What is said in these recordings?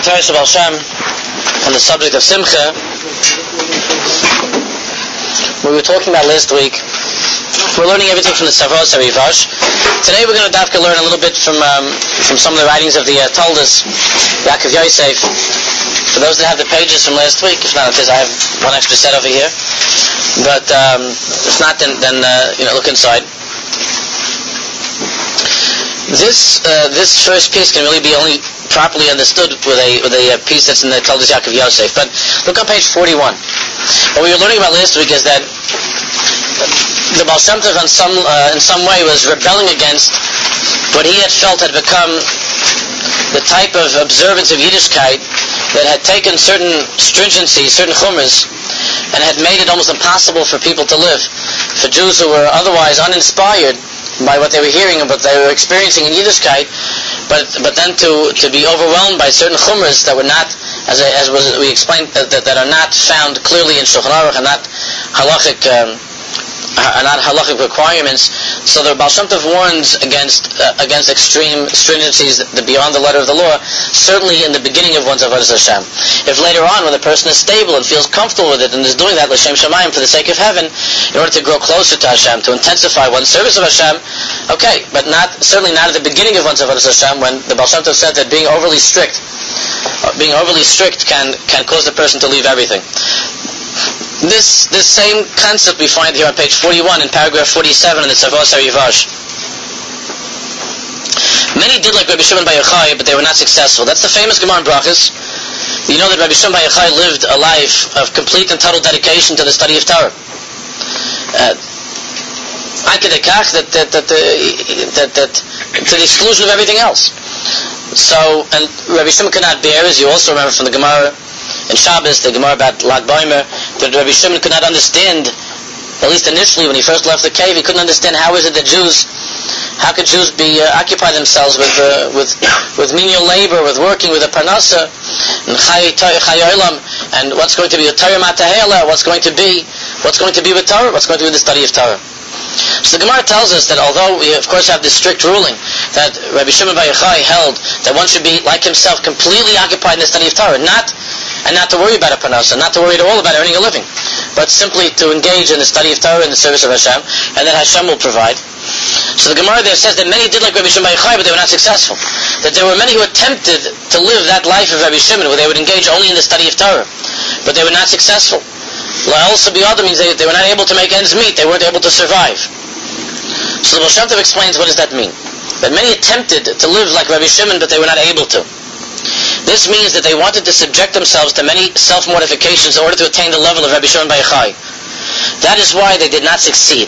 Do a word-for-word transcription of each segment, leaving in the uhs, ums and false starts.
Torah Baal Shem on the subject of Simcha. We were talking about last week. We're learning everything from the Savros HaRivash. Today we're going to dafka learn a little bit from um, from some of the writings of the uh, Toldos, Yaakov Yosef. For those that have the pages from last week, if not, it is, I have one extra set over here. But um, if not, then, then uh, you know, look inside. This uh, this first piece can really be only properly understood with a with a, a piece that's in the Toldos Yaakov Yosef. But look on page forty-one. What we were learning about last week is that the Baal Shem Tov in some uh, in some way was rebelling against what he had felt had become the type of observance of Yiddishkeit that had taken certain stringencies, certain chumras, and had made it almost impossible for people to live. For Jews who were otherwise uninspired by what they were hearing and what they were experiencing in Yiddishkeit, but but then to, to be overwhelmed by certain chumras that were not, as as was we explained, that, that, that are not found clearly in Shulchan Aruch and not halachic. Um, are not halachic requirements. So the Baal Shem Tov warns against uh, against extreme stringencies that beyond the letter of the law, certainly in the beginning of one's avodas Hashem. If later on, when the person is stable and feels comfortable with it and is doing that l'shem shamayim for the sake of heaven, in order to grow closer to Hashem, to intensify one's service of Hashem, okay, but not certainly not at the beginning of one's avodas Hashem, when the Baal Shem Tov said that being overly strict, uh, being overly strict can can cause the person to leave everything. This this same concept we find here on page forty-one in paragraph forty-seven in the Savros HaRivash. Many did like Rabbi Shimon Bar Yochai, but they were not successful. That's the famous Gemara in Brachos. You know that Rabbi Shimon Bar Yochai lived a life of complete and total dedication to the study of Torah. I could account that that that, that that to the exclusion of everything else. So, and Rabbi Shimon could not bear, as you also remember from the Gemara in Shabbos, the Gemara about Lag Baimer, that Rabbi Shimon could not understand, at least initially when he first left the cave, he couldn't understand how is it that Jews, how could Jews be uh, occupy themselves with uh, with with menial labor, with working with a parnasa, and chay olam, and what's going to be a Torah matahela, what's going to be, what's going to be with Torah, what's going to be the study of Torah. So the Gemara tells us that although we of course have this strict ruling that Rabbi Shimon Bar Yochai held that one should be like himself completely occupied in the study of Torah, not and not to worry about a parnasa, not to worry at all about earning a living, but simply to engage in the study of Torah in the service of Hashem, and then Hashem will provide. So the Gemara there says that many did like Rabbi Shimon Bar Yochai, but they were not successful. That there were many who attempted to live that life of Rabbi Shimon, where they would engage only in the study of Torah, but they were not successful. La'al Sabiyada means they, they were not able to make ends meet, they weren't able to survive. So the Baal Shem Tov explains what does that mean. That many attempted to live like Rabbi Shimon, but they were not able to. This means that they wanted to subject themselves to many self-mortifications in order to attain the level of Rabbi Shimon Bar Yochai. That is why they did not succeed.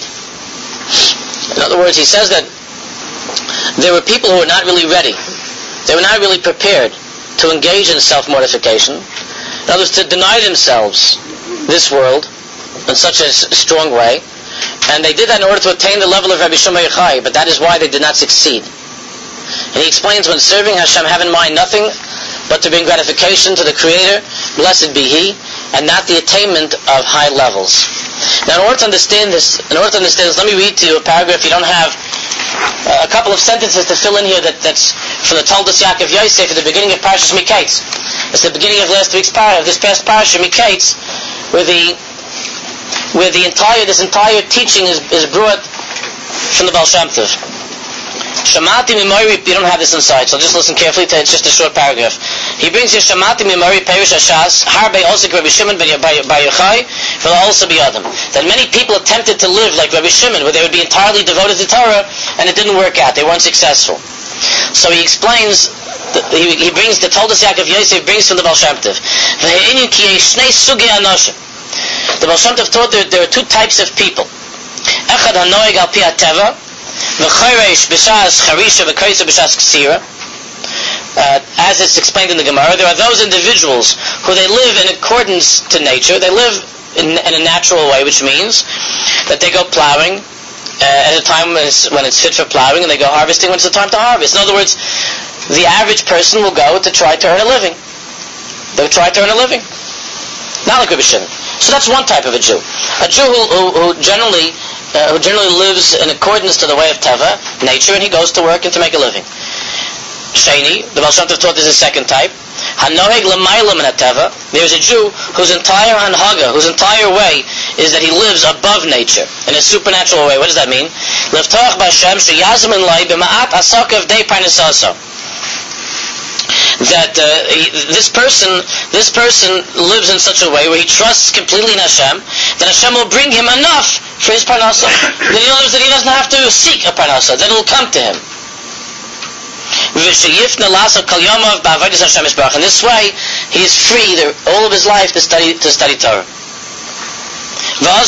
In other words, he says that there were people who were not really ready. They were not really prepared to engage in self-mortification. In other words, to deny themselves this world in such a strong way. And they did that in order to attain the level of Rabbi Shimon Bar Yochai, but that is why they did not succeed. And he explains, when serving Hashem, have in mind nothing but to bring gratification to the Creator, blessed be He, and not the attainment of high levels. Now, in order to understand this, in order to understand this, let me read to you a paragraph. You don't have uh, a couple of sentences to fill in here. That, that's from the Toldos Yaakov Yosef at the beginning of Parshas Miketz. It's the beginning of last week's paragraph, this past Parsha Miketz, where the where the entire this entire teaching is is brought from the Baal Shem Tov. Shamati Mimori, you don't have this inside, so just listen carefully to it. It's just a short paragraph. He brings here Shamati Mimori Perish Hashas Harbe Osik Rabbi Shimon Bar Yochai will also be Adam. That many people attempted to live like Rabbi Shimon, where they would be entirely devoted to Torah, and it didn't work out. They weren't successful. So he explains. He, he brings the Toldos Yaakov Yosef brings from the Baal Shem Tov. The Baal Shem Tov taught that there are two types of people. Echad hanoeg al pi hateva. Uh, as it's explained in the Gemara, there are those individuals who they live in accordance to nature. They live in, in a natural way, which means that they go plowing uh, at a time when it's, when it's fit for plowing, and they go harvesting when it's the time to harvest. In other words, the average person will go to try to earn a living. They'll try to earn a living. Not like Rabbi Shimon. So that's one type of a Jew. A Jew who, who, who generally Uh, who generally lives in accordance to the way of Teva, nature, and he goes to work and to make a living. Sheni, the Baal Shem Tov taught this is a second type. Hanoheg l'mayla min hateva. There's a Jew whose entire hanhaga, whose entire way is that he lives above nature in a supernatural way. What does that mean? Levtoach b'Hashem sheyazim in lai b'ma'at asakav dei parnasaso. That uh, he, this person, this person lives in such a way where he trusts completely in Hashem, that Hashem will bring him enough for his parnasa. That he knows that he doesn't have to seek a parnasa; that it will come to him. In this way, he is free the, all of his life to study to study Torah. As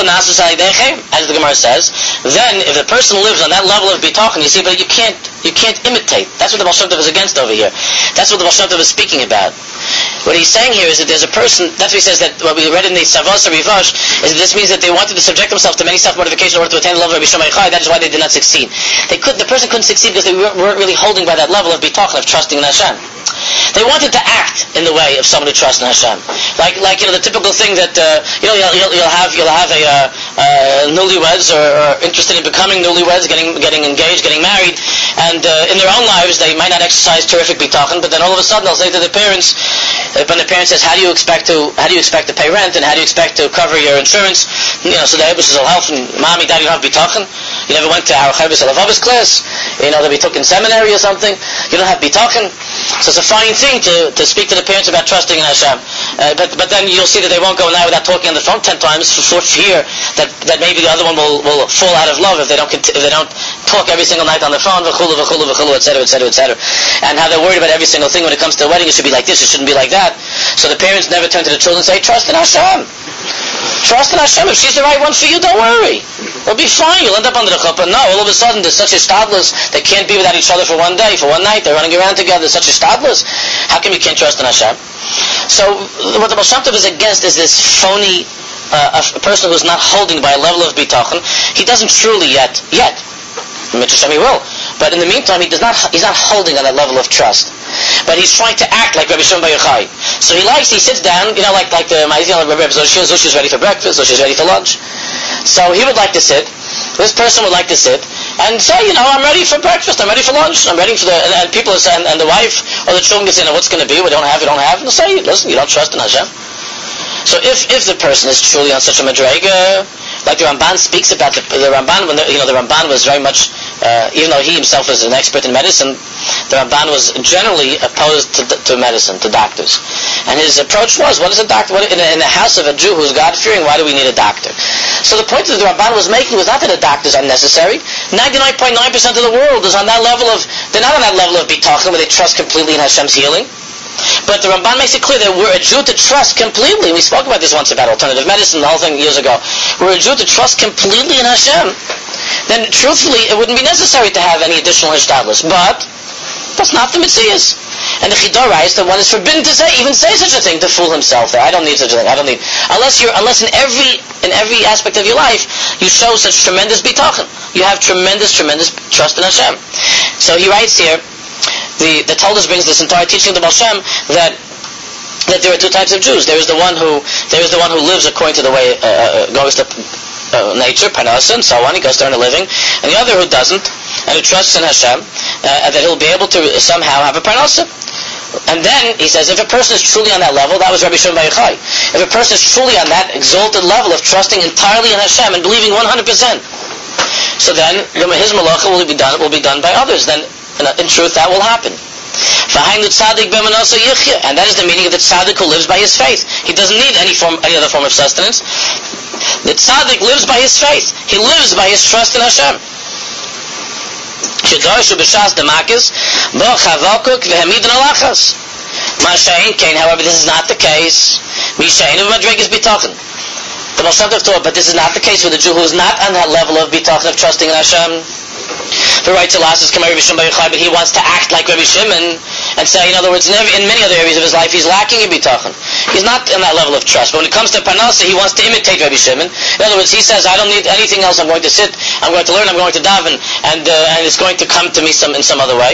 the Gemara says, then if the person lives on that level of bitachon, you see, but you can't, you can't imitate. That's what the Baal Shem Tov is against over here. That's what the Baal Shem Tov is speaking about. What he's saying here is that there's a person, that's what he says, that what we read in the Savos Rivash, is that this means that they wanted to subject themselves to many self-mortification in order to attain the level of Rabbi Shimon Yochai. That is why they did not succeed. They could, the person couldn't succeed because they weren't really holding by that level of bitachon, of trusting in Hashem. They wanted to act in the way of someone who trusts in Hashem, like, like you know, the typical thing that uh, you know, you'll, you'll, you'll have, you'll have a uh, uh, newlyweds or, or interested in becoming newlyweds, getting, getting engaged, getting married, and uh, in their own lives they might not exercise terrific bitachon, but then all of a sudden they'll say to their parents, uh, when the parent says, "How do you expect to, how do you expect to pay rent, and how do you expect to cover your insurance?" You know, so the Eibus will help, and mommy, daddy, you don't have bitachon. You never went to our Chavis Alavavas class. You know, that we took in seminary or something. You don't have bitachon. So it's a fine thing to, to speak to the parents about trusting in Hashem. Uh, but but then you'll see that they won't go now without talking on the phone ten times for, for fear that, that maybe the other one will, will fall out of love if they don't if they don't talk every single night on the phone, v'chulu v'chulu v'chulu, et cetera, et cetera, et cetera. And how they're worried about every single thing when it comes to the wedding. It should be like this. It shouldn't be like that. So the parents never turn to the children and say, "Trust in Hashem. Trust in Hashem. If she's the right one for you, don't worry. It'll be fine. You'll end up under the chuppah." No, all of a sudden there's such a stadlus. They can't be without each other for one day, for one night. They're running around together. There's such a stadlus. How come you can't trust in Hashem? So what the Baal Shem Tov is against is this phony, uh, a person who's not holding by a level of bitachon. He doesn't truly yet, yet. Mitzvah he will. But in the meantime, he does not. He's not holding on that level of trust. But he's trying to act like Rabbi Shimon Bar Yochai. So he likes. He sits down. You know, like like the you know, Rabbi Zoshia. Zoshia's ready for breakfast. Zoshia's ready for lunch. So he would like to sit. This person would like to sit and say, you know, I'm ready for breakfast. I'm ready for lunch. I'm ready for the and, and people are saying, and the wife or the children get saying, what's going to be? We don't have. We don't have. And they'll say, listen, you don't trust in Hashem. So if if the person is truly on such a madrega, like the Ramban speaks about the, the Ramban, when the, you know the Ramban was very much, uh, even though he himself was an expert in medicine, the Ramban was generally opposed to, to medicine, to doctors, and his approach was, what is a doctor? What, in, a, in the house of a Jew who's God-fearing, why do we need a doctor? So the point that the Ramban was making was not that the doctors are necessary. ninety-nine point nine percent of the world is on that level of, they're not on that level of bitachon where they trust completely in Hashem's healing. But the Ramban makes it clear that we're a Jew to trust completely. We spoke about this once about alternative medicine, the whole thing years ago. We're a Jew to trust completely in Hashem. Then, truthfully, it wouldn't be necessary to have any additional hishtadlus. But that's not the Metzias. And the Chidor writes that one is forbidden to say, even say such a thing, to fool himself. I don't need such a thing. I don't need. Unless you're, unless in every in every aspect of your life you show such tremendous bitachon. You have tremendous, tremendous trust in Hashem. So he writes here. The, the Talmud brings this entire teaching of the Baal Shem that that there are two types of Jews. There is the one who there is the one who lives according to the way uh, goes to uh, nature, parnasa, and so on. He goes to earn a living, and the other who doesn't and who trusts in Hashem, uh, that he'll be able to somehow have a parnasa. And then he says, if a person is truly on that level, that was Rabbi Shimon Bar Yochai. If a person is truly on that exalted level of trusting entirely in Hashem and believing one hundred percent, so then his malacha will be done will be done by others. Then. In truth, that will happen. And that is the meaning of the tzaddik who lives by his faith. He doesn't need any form, any other form of sustenance. The tzaddik lives by his faith. He lives by his trust in Hashem. However, this is not the case. The Baal Shem Tov taught, but this is not the case with the Jew who is not on that level of bitachon, of trusting in Hashem. The right to last is Rabbi Shimon Bar Yochai, but he wants to act like Rabbi Shimon and say, in other words, in, every, in many other areas of his life, he's lacking in bitachon. He's not on that level of trust. But when it comes to parnasa, he wants to imitate Rabbi Shimon. In other words, he says, I don't need anything else. I'm going to sit, I'm going to learn, I'm going to daven, and uh, and it's going to come to me some in some other way.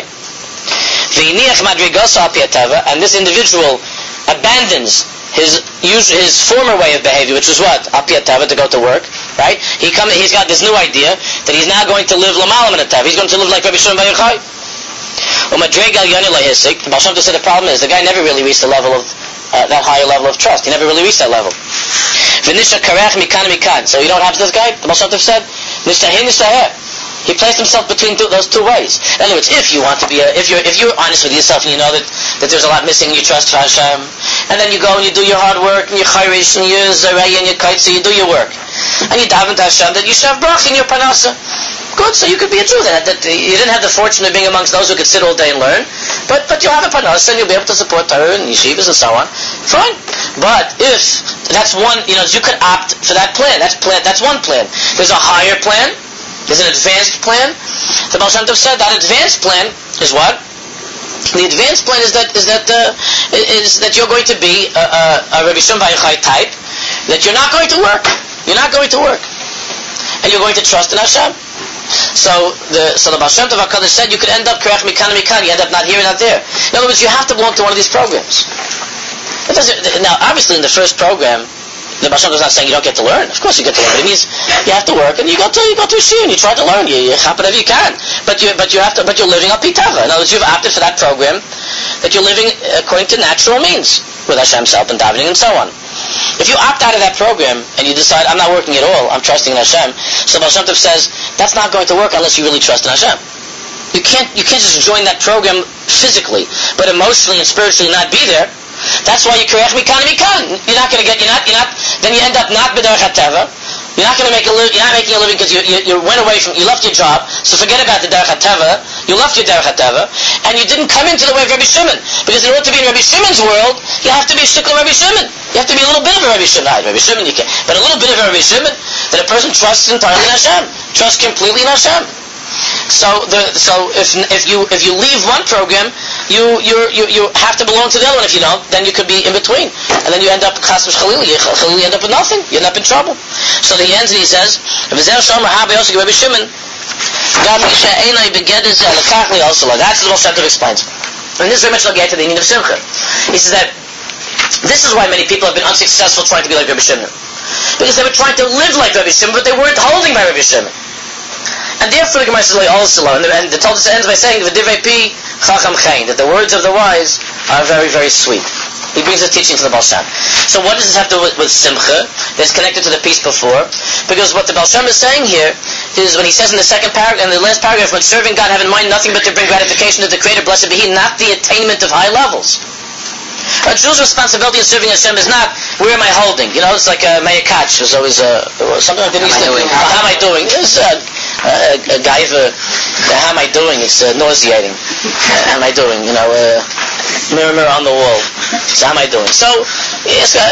And this individual abandons his his former way of behavior, which was what? Apiyatava, to go to work, right? He come, he's got this new idea that he's now going to live l'malam in a tav. He's going to live like Rabbi Shimon Bar Yochai. The Baal Shem Tov said the problem is the guy never really reached the level of uh, that higher level of trust. He never really reached that level. So you know what happens to this guy? The Baal Shem Tov said, he placed himself between th- those two ways. In other words, if you want to be, a, if you're if you're honest with yourself and you know that, that there's a lot missing, you trust Hashem, and then you go and you do your hard work and your chayrish and your zarei and your kite, so you do your work, and you daven to Hashem that you should have brach in your parnasa. Good, so you could be a Jew. That, that you didn't have the fortune of being amongst those who could sit all day and learn, but but you'll have a parnasa and you'll be able to support Torah and yeshivas and so on. Fine. But if that's one, you know, you could opt for that plan. That's plan. That's one plan. There's a higher plan. There's an advanced plan. The Baal Shem Tov said that advanced plan is what? The advanced plan is that is that uh, is that you're going to be a, a, a Rabbi Shimon Bar Yochai type. That you're not going to work. You're not going to work, and you're going to trust in Hashem. So the so the Baal Shem Tov HaKadosh said you could end up Kerech Mikan Mikan. You end up not here and not there. In other words, you have to belong to one of these programs. It doesn't, now, obviously, in the first program, the Baal Shem Tov is not saying you don't get to learn. Of course you get to learn. But it means you have to work and you go to you go to a shir and you try to learn. You, you chap whatever you can. But you but you have to but you're living up pitava. In other words, you've opted for that program that you're living according to natural means with Hashem's help and davening and so on. If you opt out of that program and you decide I'm not working at all, I'm trusting in Hashem, so Baal Shem Tov says that's not going to work unless you really trust in Hashem. You can't you can't just join that program physically, but emotionally and spiritually not be there. That's why you kerech mikan mikan. You're not going to get. You're not. You're not. Then you end up not b'derech hateva. You're not going to make a living. You're not making a living because you, you you went away from. You left your job. So forget about the derech hateva. You left your derech hateva, and you didn't come into the way of Rabbi Shimon. Because in order to be in Rabbi Shimon's world, you have to be a shikol Rabbi Shimon. You have to be a little bit of a Rabbi Shimon. Not Rabbi Shimon, you can, but a little bit of a Rabbi Shimon. That a person trusts entirely in Hashem, trusts completely in Hashem. So the so if if you if you leave one program, you you you you have to belong to the other one. If you don't, then you could be in between, and then you end up chas v'chalil. You end up with nothing. You end up in trouble. So he ends and he says, "V'zer shomer ha b'yosek Rabbi Shimon gam misha einay begeder ze lekach li also." That's the Baal Shem Tov explains, and this very much will get to the meaning of simcha. He says that this is why many people have been unsuccessful trying to be like Rabbi Shimon, because they were trying to live like Rabbi Shimon, but they weren't holding by Rabbi Shimon. And therefore the Gemara says also, and the, and the Talmud ends by saying "V'divrei pi chacham chayin," that the words of the wise are very, very sweet. He brings the teaching to the Baal Shem. So what does this have to do with, with simcha? That's connected to the piece before, because what the Baal Shem is saying here is when he says in the second paragraph, in the last paragraph, when serving God have in mind nothing but to bring gratification to the Creator, blessed be He, not the attainment of high levels. A Jew's responsibility in serving Hashem is not, where am I holding? You know, it's like uh, Meir Katz was always uh, something like that. How am I doing? It's, uh, Uh, a, a guy for, uh, how am I doing? It's uh, nauseating. Uh, how am I doing? You know, uh, mirror, mirror on the wall. So how am I doing? So, yes, uh,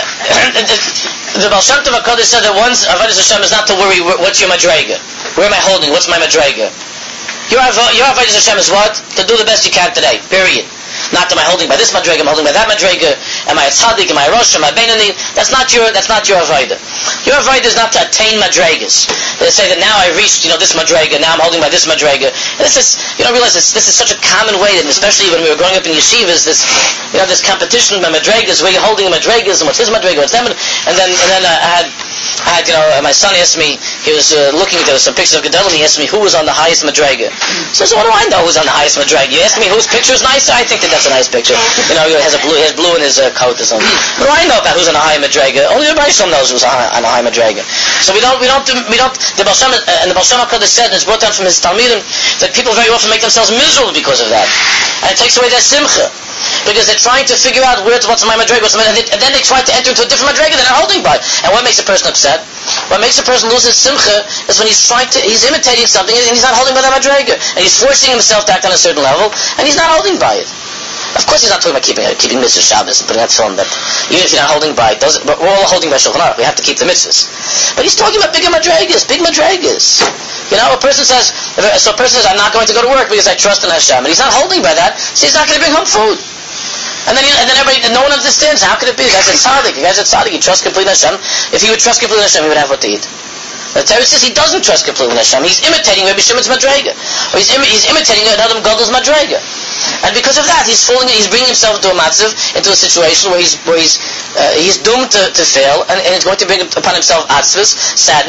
the Baal Shem Tov HaKadosh said that once Avodas Hashem is not to worry, what's your madrega? Where am I holding? What's my madrega? Your, your Avodas Hashem is what? To do the best you can today. Period. Not am I holding by this madrega, I'm holding by that madrega. Am I a tzaddik? Am I a rosh? Am I a benoni? That's not your. That's not your avodah. Your avodah is not to attain madregas. They say that now I reached, you know, this madrega. Now I'm holding by this madrega. And this is, you don't realize this. This is such a common way, and especially when we were growing up in yeshivas, this, you know, this competition by madregas, where you're holding the madregas, and what's his madrega, what's them, and then and then uh, I had. I had, you know, my son asked me, he was uh, looking at some pictures of Gedolim, he asked me who was on the highest madrega. So, so what do I know who's on the highest madrega? You ask me whose picture is nicer? I think that that's a nice picture. You know, he has a blue, he has blue in his uh, coat or something. What do I know about who's on the high madrega? Only the Baruch knows who's on, on the high madrega. So we don't, we don't, do, we don't, the Baal Shem, uh, and the Baal Shem HaKadosh said, and it's brought down from his Talmidim, that people very often make themselves miserable because of that. And it takes away their simcha. Because they're trying to figure out where to, what's my madrega, what's my, and, they, and then they try to enter into a different madrega they're not holding by. And what makes a person upset? What makes a person lose his simcha is when he's trying to, he's imitating something and he's not holding by that madrega. And he's forcing himself to act on a certain level, and he's not holding by it. Of course he's not talking about keeping uh, keeping mitzvah Shabbos and putting that film, that even if you're not holding by it, doesn't, but we're all holding by Shulchan Aruch, we have to keep the mitzvahs. But he's talking about bigger madregas, big madregas. You know, a person says, so a person says, I'm not going to go to work because I trust in Hashem, and he's not holding by that, so he's not going to bring home food. And then, and then everybody, no one understands. How could it be? The guy's a tzaddik. The guy's a tzaddik. He trusts completely in Hashem. If he would trust completely in Hashem, he would have what to eat. The Torah says he doesn't trust completely in Hashem. He's imitating Rabbi Shimon's madrega, or he's, Im- he's imitating another Gadol's madrega. And because of that, he's falling. He's bringing himself into a matzav, into a situation where he's where he's uh, he's doomed to, to fail, and, and it's going to bring upon himself atzvus, sadness,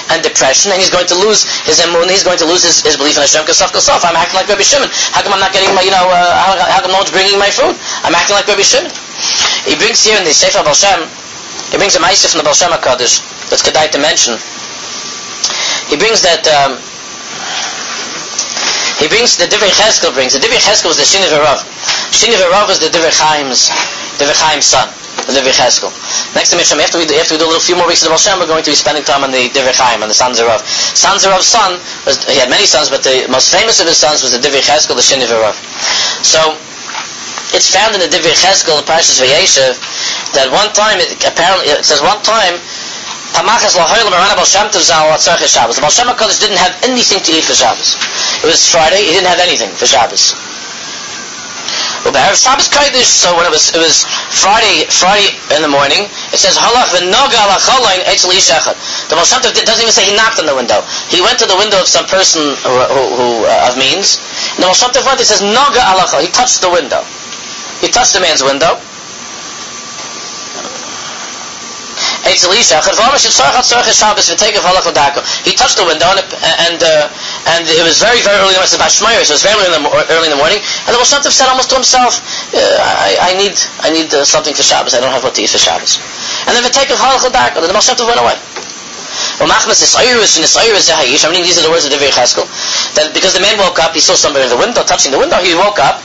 and depression, and he's going to lose his emunah, he's going to lose his, his belief in Hashem. Kasaf kasaf, I'm acting like Rabbi Shimon. How come I'm not getting my, you know, uh, how, how come no one's bringing my food? I'm acting like Rabbi Shimon. He brings here in the Sefer Baal Shem, he brings a ma'aseh from the Baal Shem HaKadosh that's kedai to mention. He brings that. Um, He brings the Divrei Cheskel brings. The Divrei Cheskel was the Shini V'Rav. Shini V'Rav was the Divrei Chaim's, Divrei Chaim's son, the Divrei Cheskel. Next to Mishnah, after we, do, after we do a little few more weeks of the Baal Shem, we're going to be spending time on the Divrei Chaim, on the sons of Rav. Sons of Rav's son, was, he had many sons, but the most famous of his sons was the Divrei Cheskel, the Shini V'Rav. So, it's found in the Divrei Cheskel, the Parshas Vayeshev, that one time, it, apparently, it says one time, Pamachas lahoylam around Baal Shem Tov Zal Tzarchei Shabbos. The Baal Shem HaKadosh didn't have anything to eat for Shabbos. It was Friday, he didn't have anything for Shabbos. Well, but Shabbos Kodesh, so when it was it was Friday Friday in the morning, it says Halach v'noga alacholain etzel ish echad. The Baal Shem Tov doesn't even say he knocked on the window. He went to the window of some person who, who, who uh, of means, and the Baal Shem Tov went, it says noga alachol. He touched the window. He touched the man's window. He touched the window, and and, uh, and it was very, very early in the morning. It was about Shmoyer, so it was very early in the, early in the morning. And the Baal Shem Tov said almost to himself, uh, I, I need I need uh, something for Shabbos. I don't have what to eat for Shabbos. And then V'teikav halach l'darko, the Baal Shem Tov went away. I'm reading these are the words of Divrei Cheskel. That because the man woke up, he saw somebody in the window, touching the window, he woke up.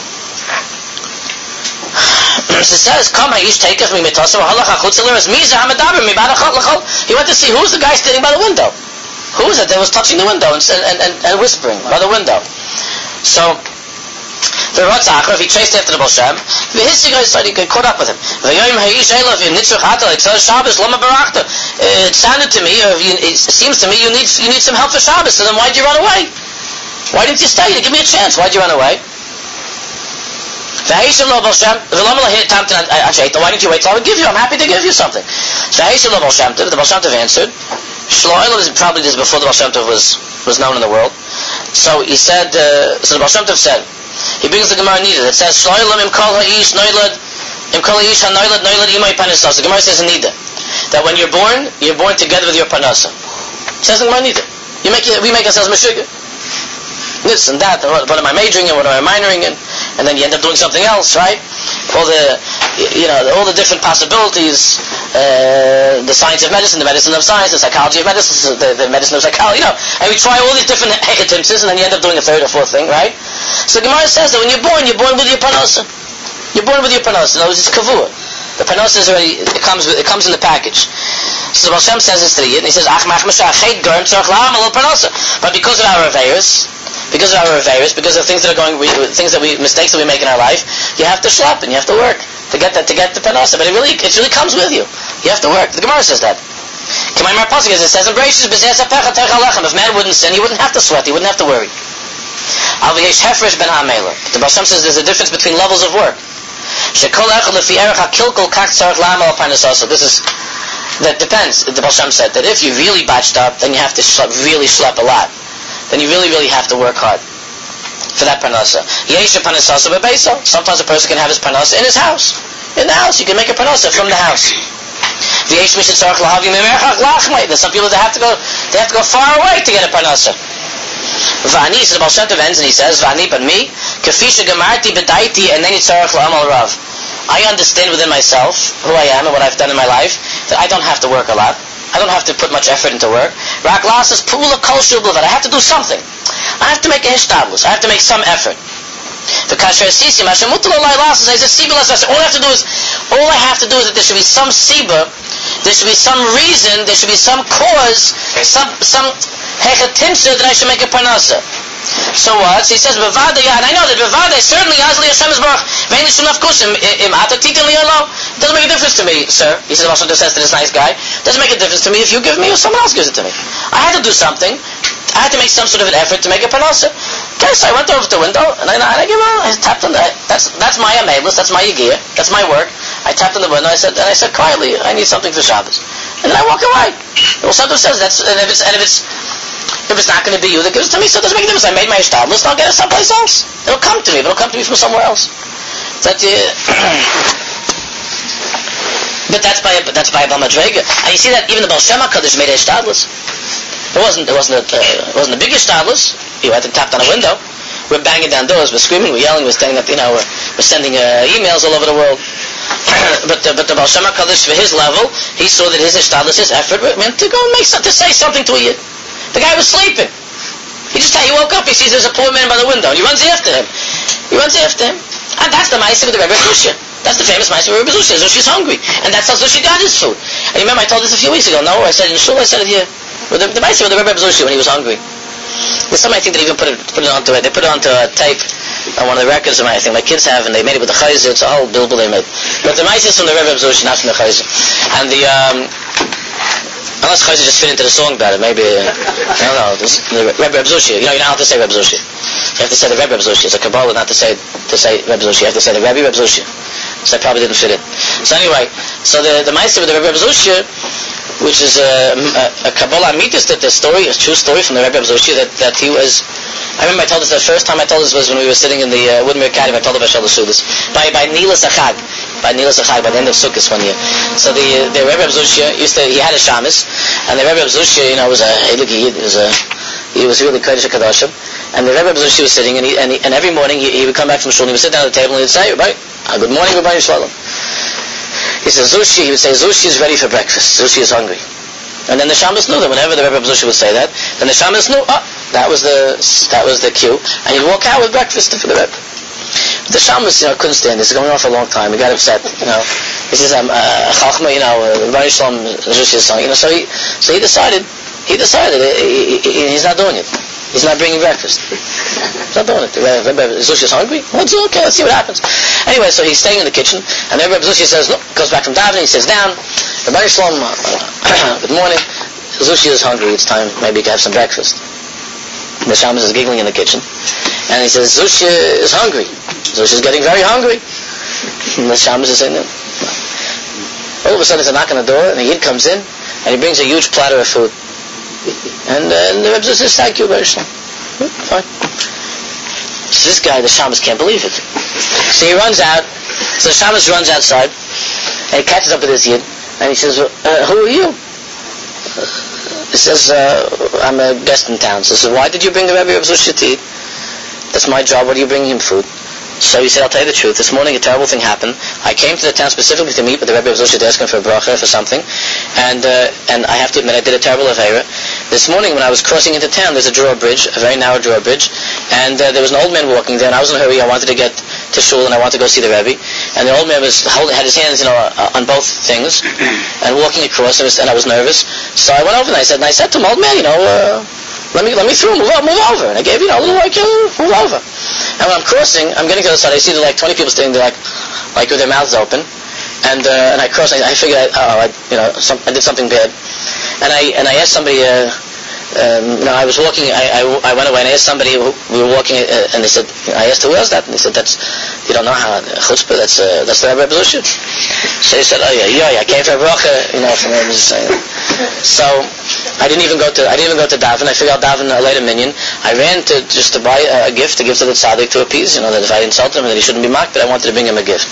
It says, "Come, Haish, take us me mitasav halacha chutzaleres miza hamadaber mi badachot lachol." He went to see who's the guy standing by the window. Who is it that was touching the window and and and, and whispering by the window? So the Ratzachar, if he chased after the Baal Shem, the Hissiga he got caught up with him. It sounded to me, or it seems to me, you need you need some help for Shabbos. So then, why'd you run away? Why didn't you stay? Give me a chance. Why'd you run away? Why didn't you wait till I would give you? I'm happy to give you something. The Baal Shem Tov answered. Shlo'el is probably this before the Baal Shem Tov was was known in the world. So he said. Uh, so the Baal Shem Tov said. He brings the Gemara Nida that says Shlo'el im kol ha'ish noilad im kol ha'ish hanoilad noilad imay panisas. The Gemara says in Nida that when you're born, you're born together with your panasa. It says in Gemara Nida. You make we make ourselves meshuggah. This and that, and what, what am I majoring in, what am I minoring in, and then you end up doing something else, right? All the, you know, all the different possibilities, uh, the science of medicine, the medicine of science, the psychology of medicine, the, the medicine of psychology, you know, and we try all these different hechatimsis, and then you end up doing a third or fourth thing, right? So Gemara says that when you're born, you're born with your panasa. You're born with your panasa. In other words, it's kavua. The panasa is already, it comes with, it comes in the package. So the Baal Shem says this to the Yid, and he says, Ach mach mashach chet gern tzarch la'am al panasa. But because of our aveiros, because of our aveiros, because of things that are going, we, things that we, mistakes that we make in our life, you have to schlep and you have to work to get that, to get the panasa. But it really, it really comes with you. You have to work. The Gemara says that. Kamei Mar Pasuk, as it says in Bereshis, b'zeh sapecha terech alechem. If man wouldn't sin, he wouldn't have to sweat. He wouldn't have to worry. Al v'yesh hefresh ben ha'meler. The Baal Shem says there's a difference between levels of work. Shekol echad lefi erech ha'kilkol kach tzarech la'am al panasasa. This is, that depends. The Baal Shem said that if you really botched up, then you have to schlep, really schlep a lot. Then you really, really have to work hard for that panasa. Yesh panasasa bebeso. Sometimes a person can have his panasa in his house. In the house, you can make a panasa from the house. Yesh mishet tzarech lahavi memerchach lachmei. There's some people that have to go, they have to go far away to get a panasa. Vani, so the Baal Shem Tov ends and he says, Vani, but me, kafisha gamarti bedaiti and then tzarech la'amal rav. I understand within myself who I am and what I've done in my life that I don't have to work a lot. I don't have to put much effort into work. Rak lasas pula kol shublavat. I have to do something. I have to make a hishtadlus. I have to make some effort. The kasher sisi mashem mutal olai lasas. I say siba lasas. All I have to do is, all I have to do is that there should be some siba, there should be some reason, there should be some cause, some some hechatimsa that I should make a panasa. So what? So he says, Bavada, and I know that Bavada certainly Azli Hashem is Baruch. Vein Lishum Nafkushim, Im Atatitin Li'Alo. It doesn't make a difference to me, sir. He says, Moshe says to this nice guy, it doesn't make a difference to me if you give me or someone else gives it to me. I had to do something. I had to make some sort of an effort to make a panasa. Okay, so I went over to the window, and I, and I gave out, I tapped on the, that's, that's my amelus, that's my yigiyah, that's my work. I tapped on the window, I said, and I said quietly, I need something for Shabbos. And then I walk away. Well, Santos says, that's, and if it's, and if it's, If it's not going to be you that gives it to me, so it doesn't make a difference. I made my hishtadlus, I'll get it someplace else. It'll come to me, but it'll come to me from somewhere else. That uh, But that's by but that's by a Baal Madrega. And you see that even the Baal Shem HaKadosh made a Shtadlis. It wasn't it wasn't a, uh, it wasn't the biggest Shtadlis. He went and tapped on a window. We're banging down doors, we're screaming, we're yelling, we're standing up, you know, we're, we're sending uh, emails all over the world. but the, but the Baal Shem HaKadosh, for his level, he saw that his Shtadlis, his effort, meant to go and make to say something to a Yid. The guy was sleeping. He just he woke up, he sees there's a poor man by the window, and he runs after him. He runs after him. And that's the Ma'aseh with the Rebbe Zushia. That's the famous Ma'aseh with Rebbe Zushia. Zushia's hungry. And that's how Zushia got his food. And you remember I told this a few weeks ago, no? I said it in Shul, I said it here. With the, the Ma'aseh with the Rebbe Zushia when he was hungry. There's some I think that even put it put it onto it. They put it onto a tape on one of the records of my I think my kids have, and they made it with the chayzer. It's a whole bilbil they made. But the Ma'aseh is from the Rebbe Zushia, not from the chayzer. And the um, unless chayzer just fit into the song better, maybe uh, I don't know. This, the Rebbe Zushia. You know, you don't have to say Rebbe Zushia. You have to say the Rebbe Zushia. It's a Kabbalah not to say to say Rebbe Zushia. You have to say the Rebbe Rebbe Zushia. So I probably didn't fit in. So anyway, so the the Ma'aseh with the Rebbe Zushia, which is a, a, a Kabbalah Amitis, that the story, a true story from the Rebbe Zushia, that, that he was, I remember I told this, the first time I told this was when we were sitting in the uh, Woodmere Academy, I told the Vashal Sudas, by, by Nilas Achag, by Nilas Achag, by the end of Sukkot one year. So the, the Rebbe Zushia used to, he had a shamus, and the Rebbe Zushia, you know, was a Heilig Yid, was a, he was really Kodesh HaKadoshim, and the Rebbe Zushia was sitting, and, he, and, he, and every morning he, he would come back from shul, and he would sit down at the table, and he would say, right, good morning, Rabbi Yisrael. He says, Zushi, he would say, Zushi is ready for breakfast. Zushi is hungry. And then the Shabbos knew that whenever the Rebbe Zushi would say that, then the Shabbos knew, oh, that was the that was the cue. And he'd walk out with breakfast for the Rebbe. The Shabbos, you know, couldn't stand this. It's going on for a long time. He got upset, you know. He says, um, uh, Chachma, you know, Rabbi Shalom Zushi's song, you know, so he, so he decided, he decided, he, he, he's not doing it. He's not bringing breakfast. He's not doing it. Rebbe Zushi is hungry. Well, it's okay. Let's see what happens. Anyway, so he's staying in the kitchen, and Rebbe Zushi says, look, goes back from davening. He sits down. Rebbe Shalom, uh, good morning. Zushi is hungry. It's time. Maybe you can have some breakfast. The shamus is giggling in the kitchen, and he says, Zushi is hungry. Zushi is getting very hungry. And the shamus is saying, no. All of a sudden, there's a knock on the door, and a Yid comes in, and he brings a huge platter of food. And, uh, and the Rebbe says, thank you, very Shalom. Fine. So this guy, the shamus, can't believe it. So he runs out. So the shamus runs outside, and he catches up with this Yid, and he says, uh, who are you? He says, uh, I'm a guest in town. So he says, why did you bring the Rebbe Rebbe Zushi to eat? That's my job. What are you bringing him food? So he said, I'll tell you the truth. This morning a terrible thing happened. I came to the town specifically to meet with the Rebbe of Zushi to ask him for a bracha, for something. And uh, and I have to admit, I did a terrible avera. This morning when I was crossing into town, there's a drawbridge, a very narrow drawbridge. And uh, there was an old man walking there, and I was in a hurry. I wanted to get to shul, and I wanted to go see the Rebbe. And the old man was holding, had his hands, you know, uh, on both things, and walking across, and, was, and I was nervous. So I went over, and I said, and I said to him, old man, you know, uh, let me let me through, move over, move over. And I gave, you know, a little like, uh, move over. And when I'm crossing, I'm getting to the side, I see there like twenty people standing there like, like with their mouths open. And uh, and I cross, I, I figured, I, oh, I, you know, some, I did something bad. And I and I asked somebody, uh, um, you know, I was walking, I, I, I went away and I asked somebody, who, we were walking, uh, and they said, I asked who was that? And they said, that's, you don't know how, chutzpah, that's, uh, that's the Rebbe Zushi. So he said, oh yeah, yeah, I came for a bracha, you know, from him. So, I didn't even go to, I didn't even go to daven. I figured I'll daven a later minyan. I ran to, just to buy a, a gift to give to the tzaddik to appease, you know, that if I insulted him, that he shouldn't be mocked, but I wanted to bring him a gift.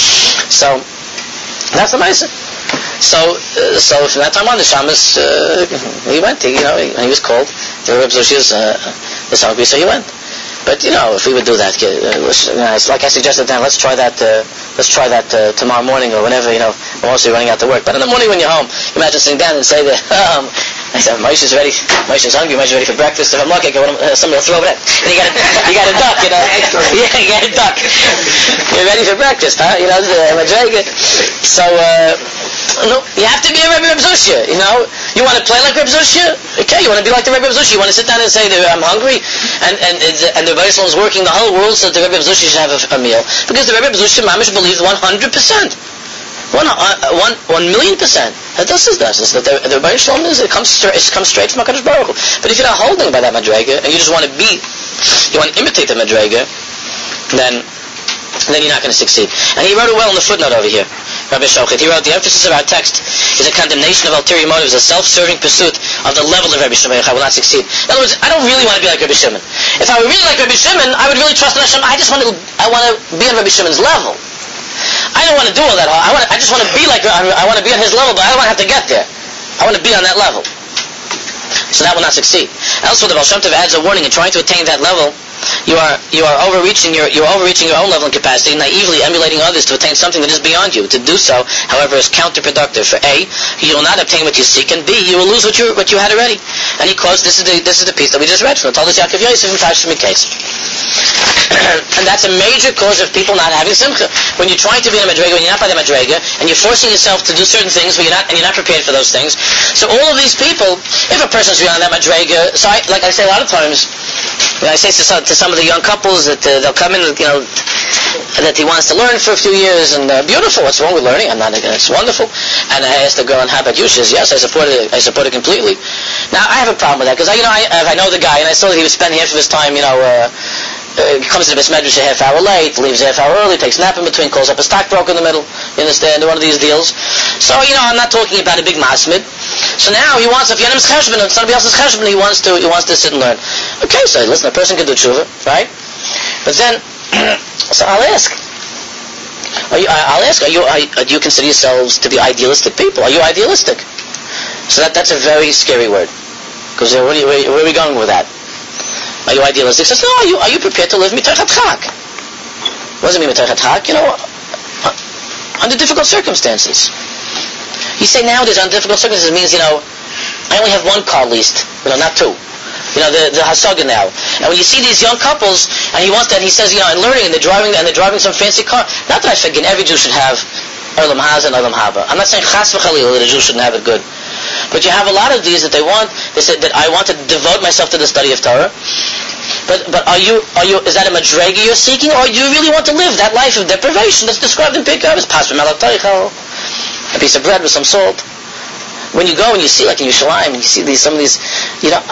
So, that's the Ma'aseh. So, uh, so from that time on, the shamus, uh, he went, he, you know, he, he was called, the Rebbe Zushi is, uh, is hungry, so he went. But, you know, if we would do that, uh, you know, it's like I suggested then, let's try that, uh, let's try that uh, tomorrow morning or whenever, you know, we're mostly running out to work. But in the morning when you're home, imagine sitting down and say that, um, I said, Moshe is ready, Moshe is hungry, Moshe is ready for breakfast. If I'm lucky, uh, somebody will throw it at. And you got a, you got a duck, you know. Yeah, you got a duck. You're ready for breakfast, huh? You know, the So, uh, no, you have to be a Rebbe Rebbe Zushia, you know. You want to play like Rebbe Zushia? Okay, you want to be like the Rebbe Rebbe Zushia. You want to sit down and say, I'm hungry, and and and the Rebbe Islam is working the whole world so that the Rebbe Rebbe Zushia should have a, a meal. Because the Rebbe Rebbe Zushia Mamish believes one hundred percent. One, uh, one, one million percent. This is this. Is that the, the Rebbe Shalom is, it comes, stra- it comes straight from HaKadosh Baruch Hu. But if you're not holding by that Madrega, and you just want to be, you want to imitate the Madrega, then, then you're not going to succeed. And he wrote it well in the footnote over here. Rabbi Shochet, he wrote, the emphasis of our text is a condemnation of ulterior motives, a self-serving pursuit of the level of Rabbi Shimon. I will not succeed. In other words, I don't really want to be like Rabbi Shimon. If I were really like Rabbi Shimon, I would really trust in Hashem. I just want to, I want to be on Rabbi Shimon's level. I don't want to do all that. I want. I just want to be like. I want to be on his level, but I don't want to have to get there. I want to be on that level. So that will not succeed. Elsewhere, the Baal Shem Tov adds a warning in trying to attain that level. You are you are overreaching your you are overreaching your own level and capacity, naively emulating others to attain something that is beyond you. To do so, however, is counterproductive. For A, you will not obtain what you seek, and B, you will lose what you what you had already. And he quotes this is the this is the piece that we just read from the Talmud Yaakov Yosef in Parshas Miketz. And that's a major cause of people not having simcha. When you're trying to be in a madrega, when you're not by the madrega, and you're forcing yourself to do certain things, but you're not and you're not prepared for those things. So all of these people, if a person's beyond that madrega, so I, like I say a lot of times. You know, I say to some, to some of the young couples that uh, they'll come in, you know, that he wants to learn for a few years, and uh, beautiful. What's wrong with learning? I'm not. It's wonderful. And I asked the girl, "And how about you?" She says, "Yes, I support it. I support it completely." Now I have a problem with that because I, you know, I, I know the guy, and I saw that he was spending half of his time, you know. Uh, Uh, comes to the Beis Medrash a half hour late, leaves a half hour early, takes a nap in between, calls up a stockbroker in the middle. You understand? One of these deals. So, you know, I'm not talking about a big masmid. So now he wants, if Yanim's cheshbon, if somebody else's cheshbon, he wants to, he wants to sit and learn. Okay, so listen, a person can do tshuva, right? But then, so I'll ask. Are you, I'll ask, are you, are, do you consider yourselves to be idealistic people? Are you idealistic? So that, that's a very scary word. Because where, where, where are we going with that? Are you idealistic? Says, no, are you, are you prepared to live mitoch hatchak? What does it mean mitoch hatchak? You know, under difficult circumstances. You say nowadays under difficult circumstances means, you know, I only have one car leased, you know, not two. You know, the the hasaga now. And when you see these young couples, and he wants that, and he says, you know, and learning, and they're driving, and they're driving some fancy car. Not that I think every Jew should have olam haza and olam haba. I'm not saying chas v'chalil that a Jew shouldn't have it good. But you have a lot of these that they want. They say that I want to devote myself to the study of Torah. But but are you are you is that a madrega you're seeking, or do you really want to live that life of deprivation that's described in Pirkei Avos? Pas b'melach teichel, a piece of bread with some salt. When you go and you see, like in Yerushalayim, and you see these some of these, you know,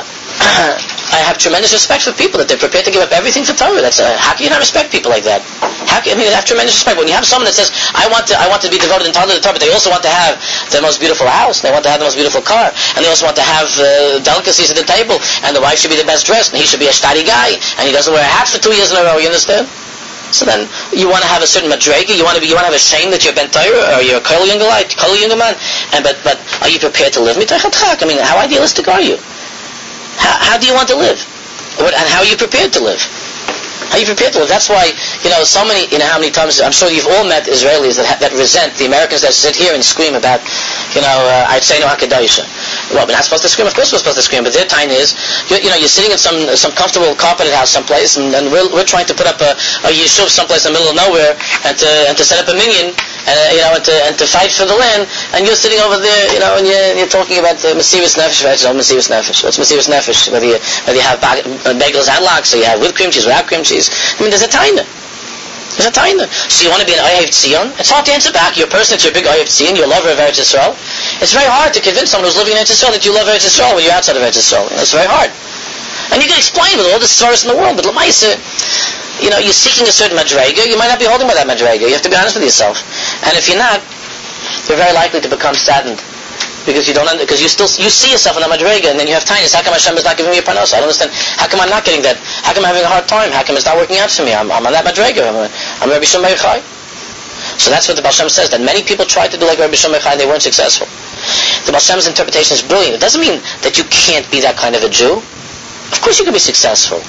I have tremendous respect for people that they're prepared to give up everything for Torah. That's a, how can you not respect people like that? How can, I mean, I have tremendous respect. When you have someone that says, I want to, I want to be devoted entirely to Torah, but they also want to have the most beautiful house, and they want to have the most beautiful car, and they also want to have uh, delicacies at the table, and the wife should be the best dressed, and he should be a study guy, and he doesn't wear a hat for two years in a row. You understand? So then you want to have a certain madrega, you want to be, you want to have a shame that you're ben Torah, or you're a kol yungalite, kol yungaman, and but but are you prepared to live mitoch hatchak? I mean, how idealistic are you? How, how do you want to live? What, and how are you prepared to live? How are you prepared to live? That's why, you know, so many, you know, how many times, I'm sure you've all met Israelis that ha- that resent the Americans that sit here and scream about, you know, uh, I'd say no HaKadosh. Well, we're not supposed to scream. Of course we're supposed to scream, but their time is, you, you know, you're sitting in some some comfortable carpeted house someplace, and, and we're, we're trying to put up a, a yeshuv someplace in the middle of nowhere, and to, and to set up a minyan, and, uh, you know, and to, and to fight for the land, and you're sitting over there, you know, and you're, and you're talking about uh, Mesivus Nefesh, right? So Mesivus Nefesh. What's Mesivus Nefesh? Whether you, whether you have bag- bagels and lox, or you have with cream cheese, without cream cheese. I mean, there's a taina. There's a taina. So you want to be an Ohev Tzion? It's hard to answer back. You're a person that's your big Ohev Tzion, you're a lover of Eretz Yisrael. It's very hard to convince someone who's living in Eretz Yisrael that you love Eretz Yisrael when you're outside of Eretz Yisrael. You know, it's very hard. And you can explain with all the stories in the world, but L'maisa, you know, you're seeking a certain madrega, you might not be holding by that madrega. You have to be honest with yourself. And if you're not, you're very likely to become saddened. Because you don't, because you still, you see yourself in a madrega, and then you have tinies. How come Hashem is not giving me a parnasa? I don't understand. How come I'm not getting that? How come I'm having a hard time? How come it's not working out for me? I'm, I'm on that madrega. I'm, a, I'm Rabbi Shimon Bar Yochai. So that's what the Baal Shem says, that many people tried to do like Rabbi Shimon Bar Yochai and they weren't successful. The Baal Shem's interpretation is brilliant. It doesn't mean that you can't be that kind of a Jew. Of course you can be successful.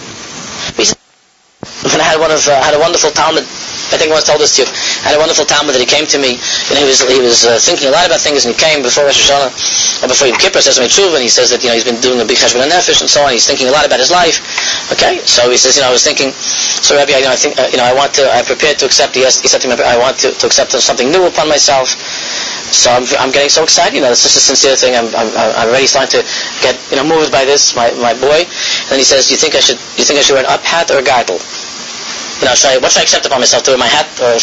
When I had one of, uh, had a wonderful Talmud, I think I once told this to you, I had a wonderful Talmud that he came to me, and he was he was uh, thinking a lot about things, and he came before Rosh Hashanah, or before Yom Kippur, says to me tshuva, and he says that, you know, he's been doing a big cheshbon nefesh and so on, he's thinking a lot about his life. Okay, so he says, you know, I was thinking, so Rabbi, you know, I think, uh, you know, I want to, I'm prepared to accept, he, has, he said to me, I want to, to accept something new upon myself. So I'm, I'm getting so excited, you know, it's just a sincere thing, I'm, I'm, I'm already starting to get, you know, moved by this, my, my boy. And then he says, do you think I should, do you think I should wear an up hat or a gartel? You know, should I, what should I accept upon myself, to wear my hat or...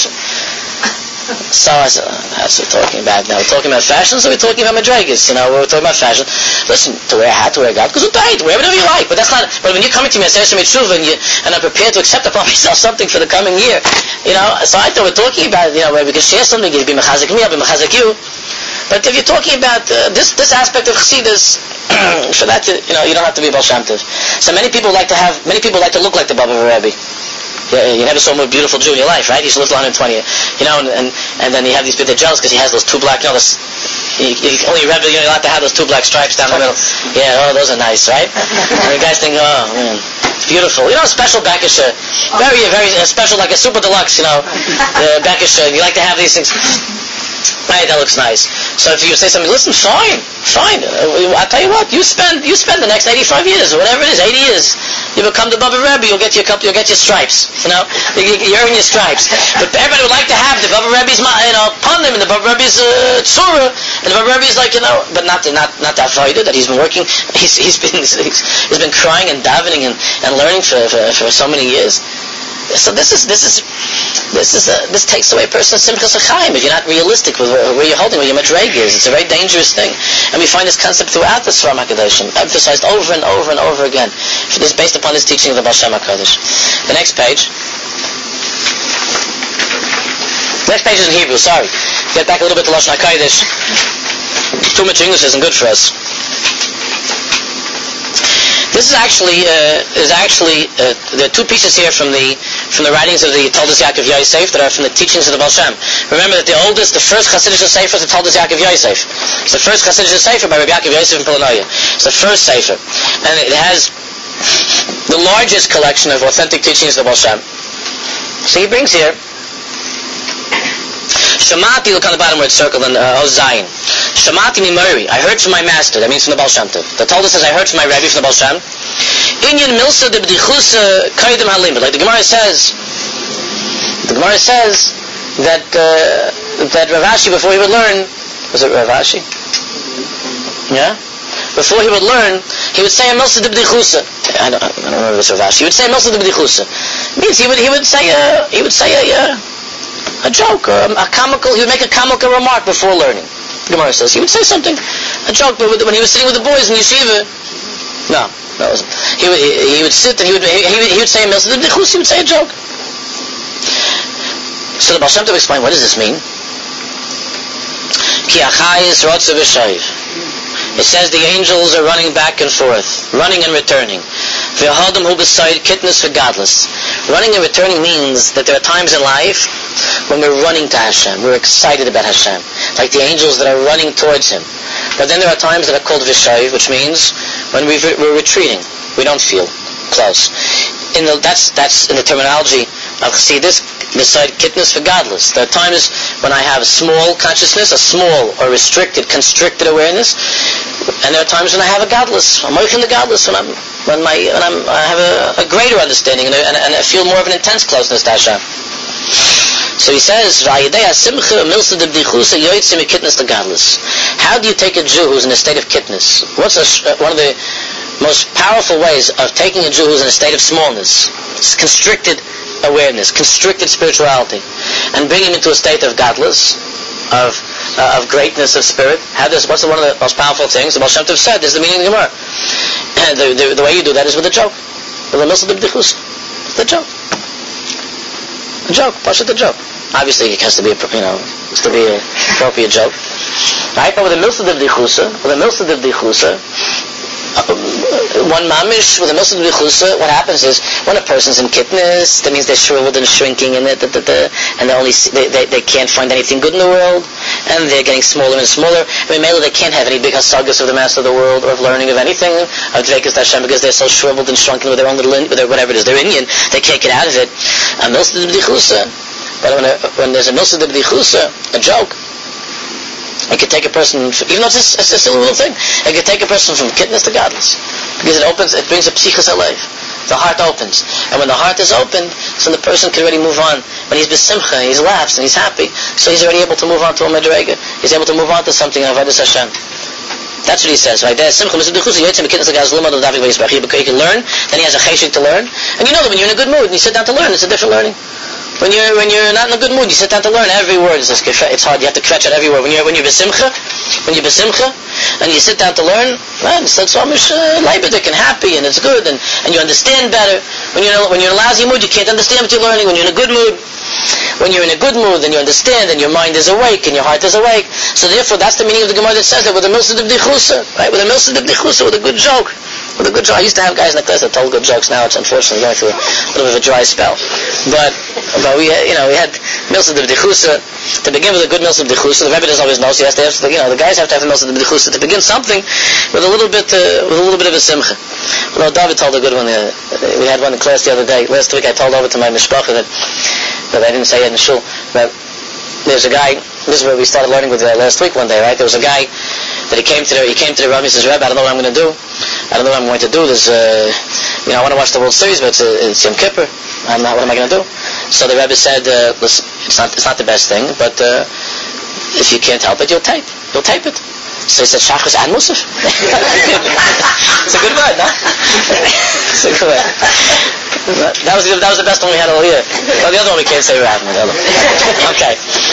So I said, that's what we're talking about now. We're talking about fashion, so we're talking about madregas, you know, we're talking about fashion. Listen, to wear a hat, to wear a gartel, because we're tight, wear whatever you like, but that's not, but when you're coming to me and saying to me tshuva, and, you, and I'm prepared to accept upon myself something for the coming year, you know, so I thought we're talking about, you know, where we can share something, you be mechazik me, I'll be mechazik you. But if you're talking about uh, this this aspect of chassidus, for that, to, you know, you don't have to be Baal Shem Tov. So many people like to have, many people like to look like the Baba Rebbe. You, you never saw a more beautiful Jew in your life, right? He lived one hundred twenty, you know, and, and, and then you have these people, they're jealous because he has those two black, you know, this, you, you, only Rebbe, you're allowed to have those two black stripes down the middle. Yeah, oh, those are nice, right? And the guys think, oh, man, it's beautiful. You know, special Bekisha, very, very uh, special, like a super deluxe, you know, uh, Bekisha. You like to have these things. Right, that looks nice. So if you say something, listen, fine, fine. Uh, I tell you what, you spend you spend the next eighty-five years or whatever it is, eighty years. You become the Baba Rebbe, you'll get your couple, you'll get your stripes. You know, you, you earn your stripes. But everybody would like to have the Baba Rebbe's, you know, Panim and the Baba Rebbe's uh, Tzura, and the Baba Rebbe's like, you know, but not not not that Avodah that he's been working. He's he's been he's, he's been crying and davening and, and learning for, for for so many years. So this is this is this is a, this takes away a person's simchas hachaim if you're not realistic with where, where you're holding, where your madreg is. It's a very dangerous thing, and we find this concept throughout the Sfarim Hakadoshim, emphasized over and over and over again. This is based upon this teaching of the Baal Shem HaKadosh. The next page. The next page is in Hebrew. Sorry, get back a little bit to Lashon HaKodesh. Too much English isn't good for us. This is actually uh, is actually uh, there are two pieces here from the from the writings of the Toldos Yaakov Yosef that are from the teachings of the Baal Shem. Remember that the oldest, the first Hasidic sefer is the Toldos Yaakov Yosef. It's the first Hasidic sefer by Rabbi Yaakov Yosef in Polanoia. It's the first sefer, and it has the largest collection of authentic teachings of the Baal Shem. So he brings here. Shamati, look on the bottom where it's circled in uh, Ozayin. Shamati mimori, I heard from my master, that means from the Baal Shem Tov. The Toldos says, I heard from my Rebbe, from the Baal Shem. Inyan milsa de b'dichusa kaidem halimud. Like the Gemara says, the Gemara says that uh, that Rav Ashi, before he would learn, was it Rav Ashi? Yeah? Before he would learn, he would say a milsa de b'dichusa. I don't, I don't remember if it was Rav Ashi. He would say a milsa de b'dichusa. Means he would he would say a he would say a uh, a joke or a, a comical. He would make a comical remark before learning. Gemara says he would say something, a joke. But when he was sitting with the boys in yeshiva, no, that wasn't. He would he, he would sit and he would he, he would he would say a milsa de b'dichusa. He would say a joke. So the Baal Shem Tov explained, what does this mean? Ki achayis rotza v'shayiv. It says the angels are running back and forth, running and returning. V'hadam hu b'sayid kitnus v'gadlus. Running and returning means that there are times in life when we're running to Hashem, we're excited about Hashem, like the angels that are running towards Him. But then there are times that are called v'shayiv, which means when we've, we're retreating, we don't feel close. In the, that's that's in the terminology of Chassidus, beside kitnus v'gadlus. There are times when I have a small consciousness, a small or restricted, constricted awareness, and there are times when I have a gadlus. I'm working the gadlus when I'm when my when I'm I have a, a greater understanding and, and, and I feel more of an intense closeness to Hashem. So he says, how do you take a Jew who's in a state of kitnus? What's a, one of the most powerful ways of taking a Jew who's in a state of smallness, constricted awareness, constricted spirituality, and bring him into a state of gadlus, of uh, of greatness of spirit? How does what's the, one of the most powerful things the Baal Shem Tov said? This is the meaning of the Gemara. And the, the, the way you do that is with a joke, with a milsa de b'dichusa. It's a joke, a joke, pashat a joke. Obviously, it has to be a, you know, has to be an appropriate joke, right? But with a milsa de b'dichusa, with a milsa de b'dichusa. One mamish with a milsa de b'dichusa, what happens is when a person's in kitnus, that means they're shriveled and shrinking in it, da, da, da, and they only see, they, they they can't find anything good in the world, and they're getting smaller and smaller. I mean, maybe they can't have any big hasagas of the master of the world or of learning of anything of Dveikus Hashem because they're so shriveled and shrunken with their own little, in, with their, whatever it is, their Indian, they can't get out of it. A milsa de b'dichusa, but when, a, when there's a milsa de b'dichusa, a joke. It could take a person, even though it's a, it's a silly little thing, it could take a person from kitnus to godless. Because it opens, it brings a psichas alev. The heart opens. And when the heart is opened, so the person can already move on. When he's besimcha, he's laughs and he's happy, so he's already able to move on to a medrega. He's able to move on to something of Avodas Hashem. That's what he says, right there. Simcha, Mister Duchus, you can learn, then he has a cheshik to learn. And you know that when you're in a good mood and you sit down to learn, it's a different learning. When you're when you're not in a good mood, you sit down to learn every word. It's, it's hard. You have to catch at every word. When you're when you're besimcha, when you're besimcha, and you sit down to learn, man, it's so much leibedik and happy, and it's good, and, and you understand better. When you're when you're in a lousy mood, you can't understand what you're learning. When you're in a good mood, when you're in a good mood, then you understand, and your mind is awake, and your heart is awake. So therefore, that's the meaning of the Gemara that says that with a milsa de b'dichusa, right? With a milsa de b'dichusa, with a good joke, With a good joke. I used to have guys in the class that told good jokes. Now it's unfortunately going through a little bit of a dry spell. But but we you know we had Milsa de B'dichusa to begin with a good Milsa de B'dichusa. The Rebbe doesn't always know, so he has to have, you know the guys have to have the Milsa de B'dichusa to begin something with a little bit uh, with a little bit of a simcha. Well, David told a good one. Uh, we had one in class the other day. Last week I told over to my mishpacha that that I didn't say it in shul. That there's a guy. This is where we started learning with uh, last week one day, right? There was a guy that he came to the he came to the Rebbe. He says, Rebbe, I don't know what I'm going to do. I don't know what I'm going to do. There's, uh, you know, I want to watch the World Series, but it's, uh, it's Yom Kippur. I'm not. What am I going to do? So the Rebbe said, uh, listen, it's not it's not the best thing, but uh, if you can't help it, you'll tape. You'll tape it. So he said, Shachris and Musaf. It's a good word, no? It's a good word. That was the, that was the best one we had all year. Well, the other one we can't say Rav. Okay.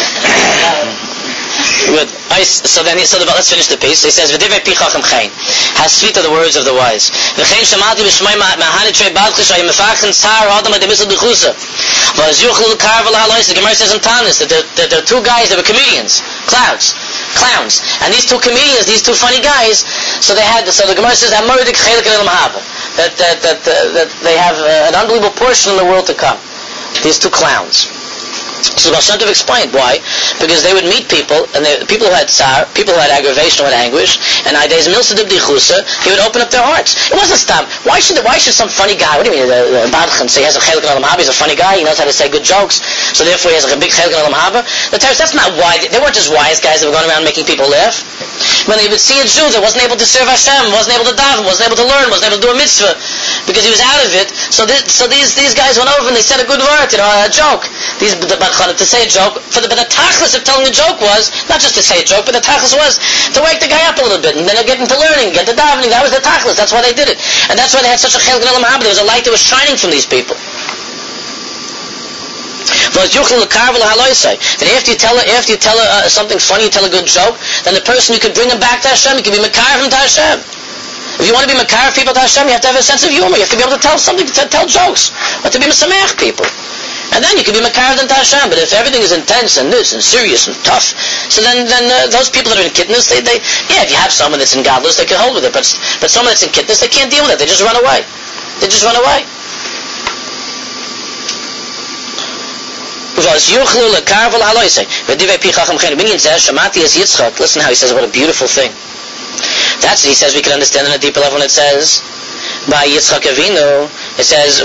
Good. So then, he, so the, let's finish the piece. He says, "V'divrei pi chacham chayin." How sweet are the words of the wise. V'chein shamati b'shmei ma'hani trei badchish ayim mefachen tzar adam ademisul b'chusa. V'az yuchlu l'kar v'l'halois. The Gemara says in Tanis that there, that there are two guys that were comedians, clowns, clowns, and these two comedians, these two funny guys. So they had. So the Gemara says that that that that, uh, that they have uh, an unbelievable portion in the world to come. These two clowns. So the Baal Shem Tov explained why. Because they would meet people, and they, people who had tsar, people who had aggravation, who had anguish, and Aidez Milsa de B'dichusa, he would open up their hearts. It wasn't stop. Why should why should some funny guy, what do you mean, uh, Badchan, say he has a chelik in Olam Haba, he's a funny guy, he knows how to say good jokes, so therefore he has like a big chelik in Olam Haba? The Torah, that's not why. They weren't just wise guys that were going around making people laugh. When they would see a Jew that wasn't able to serve Hashem, wasn't able to daven, wasn't able to learn, wasn't able to do a mitzvah, because he was out of it, so this, so these these guys went over and they said a good word, you know, a joke. These the Badchan, to say a joke, For the, but the tachlis of telling a joke was, not just to say a joke, but the tachlis was to wake the guy up a little bit, and then they'll get into learning, get to davening. That was the tachlis. That's why they did it. And that's why they had such a chelik in Olam Haba. There was a light that was shining from these people. Then after you tell after you tell uh, something funny, you tell a good joke, then the person, you can bring him back to Hashem. You can be Makar from to Hashem. If you want to be Makar people to Hashem, you have to have a sense of humor. You have to be able to tell something, to tell jokes, or to be Mesamech people. And then you can be Makar than Hashem. But if everything is intense and this and serious and tough, so then then uh, those people that are in Kitnus, they, they yeah, if you have someone that's in godless, they can hold with it. But but someone that's in Kitnus, they can't deal with it. They just run away. They just run away. Listen how he says, what a beautiful thing. That's what he says we can understand on a deeper level when it says by Yitzchak Avinu, it says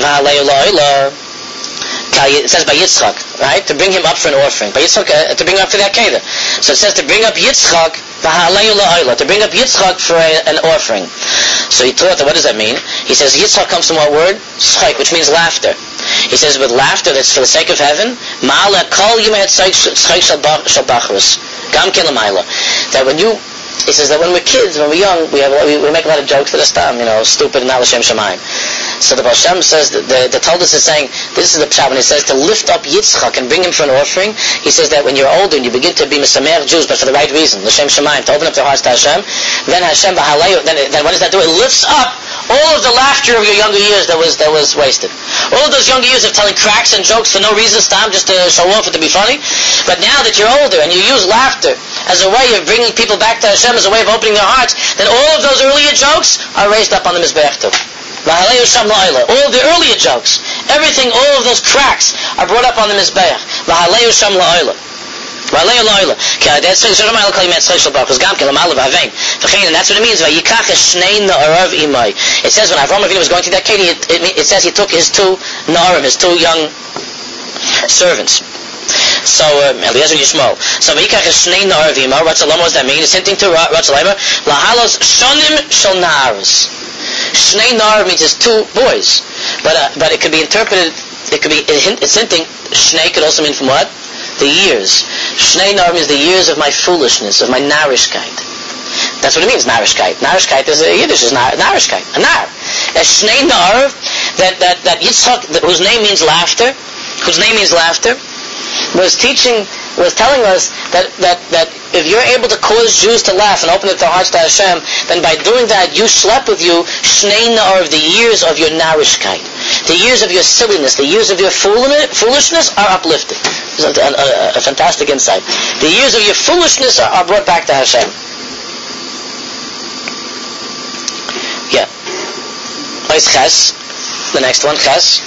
it says by Yitzchak, right? To bring him up for an offering. By Yitzchak, uh, to bring him up for the Akedah. So it says to bring up Yitzchak, to bring up Yitzchak for a, an offering. So he taught that, what does that mean? He says Yitzchak comes from what word? Schek, which means laughter. He says with laughter that's for the sake of heaven, that when you He says that when we're kids, when we're young, we have we, we make a lot of jokes that are stam, you know, stupid and not l'shem shamayim. So the Baal Shem says that the, the Talmud is saying, this is the pshat when he says to lift up Yitzchak and bring him for an offering. He says that when you're older and you begin to be mesamer Jews, but for the right reason, l'shem shamayim, to open up their hearts to Hashem, then Hashem b'halayu, then then what does that do? It lifts up all of the laughter of your younger years that was that was wasted. All of those younger years of telling cracks and jokes for no reason, stam, just to show off and to be funny. But now that you're older and you use laughter as a way of bringing people back to Hashem, as a way of opening their hearts, then all of those earlier jokes are raised up on the Mizbeach too. All of the earlier jokes, everything, all of those cracks are brought up on the Mizbeach. And that's what it means. It says when Avraham Avinu was going to that cave, it, it, it says he took his two Na'arim, his two young servants. So, um, Eliezer and Yishmael. So, V'yikach Shnei Na'arim, Ratzalam, what does that mean? It's hinting to Ratzalam, Lahalos Shonim Shel Na'aros. Shnei Na'arim means it's two boys. But uh, but it could be interpreted, it could be, it's hinting, Shnei could also mean from what? The years. Shnei Na'arim is the years of my foolishness, of my narishkeit. That's what it means, narishkeit. Narishkeit is a Yiddish, is nar, narishkeit, a nar. A Shnei Na'ar, that, that, that Yitzchak, that, whose name means laughter, whose name means laughter, was teaching, was telling us that, that, that if you're able to cause Jews to laugh and open up their hearts to Hashem, then by doing that, you schlep with you Shnei Na'ar, of the years of your narishkeit. The years of your silliness, the years of your foolishness are uplifted. It's a, a, a, a fantastic insight. The years of your foolishness are, are brought back to Hashem. Yeah. Tois Ches, the next one, Ches.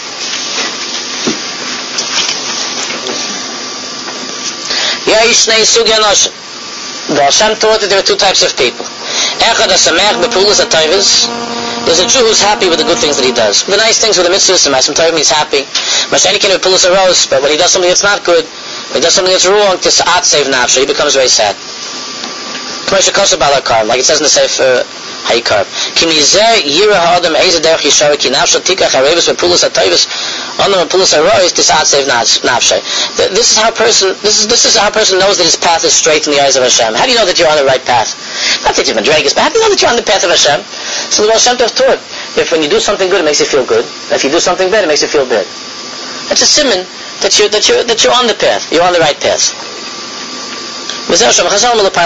Yesh Nei Sugi Anoshim. The Hashem taught that there are two types of people. Echad HaSamech B'Pulas HaToivos. There's a Jew who's happy with the good things that he does. The nice things with the mitzvahs, and Ma'asim Tovim, he's happy. Mashanikin B'Pulas HaRos, but when he does something that's not good, when he does something that's wrong, Tisa'at Seiv Nafshe, he becomes very sad. Like it says in the Sefer Haikar. Kimizer Yira Ha'adam Eza Derech Yishara Ki Nafshe Tikach HaRevis B'Pulas HaToivos Onam B'Pulas HaRos Tisa'at Seiv Nafshe. This is how a person, this is, this is how a person knows that his path is straight in the eyes of Hashem. How do you know that you're on the right path? Not that you've been dragged, but how do you know that you're on the path of Hashem? So the Baal Shem Tov taught, if when you do something good, it makes you feel good. If you do something bad, it makes you feel bad. It's a siman that you're, that you're, that you're on the path. You're on the right path. That from the simcha that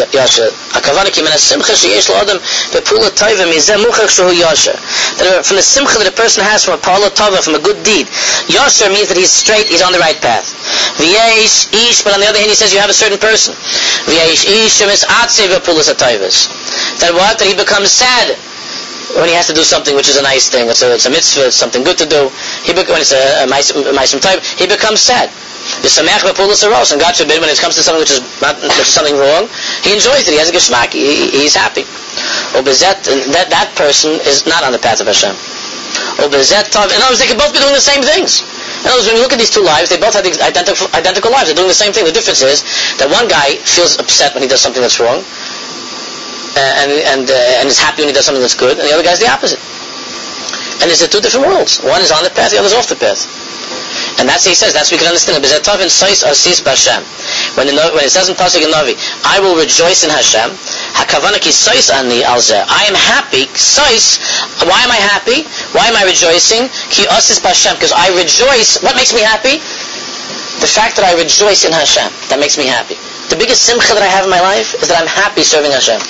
a person has from a pa'ala tova, from a good deed, yasher means that he's straight, he's on the right path. V'yesh ish, but on the other hand he says you have a certain person. V'yesh ish is atzev b'pulas hatovos. That what? That he becomes sad when he has to do something which is a nice thing. It's a, it's a mitzvah, it's something good to do. He be, when it's a, a ma'asim type, he becomes sad. The samech b'pulas haros, and God forbid when it comes to something which is not, which is something wrong, he enjoys it. He has a geschmack. He, he, he's happy. Obezet, that that person is not on the path of Hashem. Obezet tav. In other words, they can both be doing the same things. In other words, when you look at these two lives, they both have identical identical lives. They're doing the same thing. The difference is that one guy feels upset when he does something that's wrong, uh, and and uh, and is happy when he does something that's good, and the other guy's the opposite. And there's two different worlds. One is on the path, the other is off the path. And that's what he says, that's what we can understand. When it says in Pasuk in Navi, I will rejoice in Hashem, I am happy, why am I happy? Why am I rejoicing? Because I rejoice, what makes me happy? The fact that I rejoice in Hashem, that makes me happy. The biggest simcha that I have in my life is that I'm happy serving Hashem.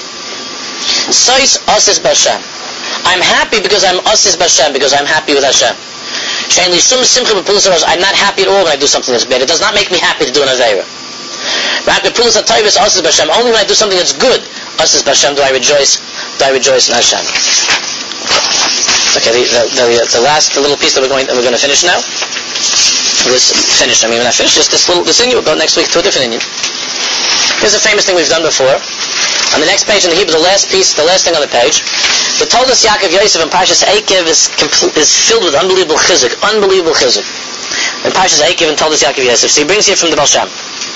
I'm happy because I'm asis b'Hashem, because I'm happy with Hashem. I'm not happy at all when I do something that's bad. It does not make me happy to do an Aveira. Only when I do something that's good, Asis B'Hashem, do I rejoice, do I rejoice in Hashem. Okay, the, the, the, the last the little piece that we're going, that we're going to finish now. This finish, I mean, when I finish this, this little, this Inyan, we'll go next week to a different Inyan. Here's a famous thing we've done before. On the next page in the Hebrew, the last piece, the last thing on the page, the Toldos Yaakov Yosef in Parshas Eikev is, compl- is filled with unbelievable chizuk, unbelievable chizuk. In Parshas Eikev and Toldos Yaakov Yosef. So he brings here from the Baal Shem.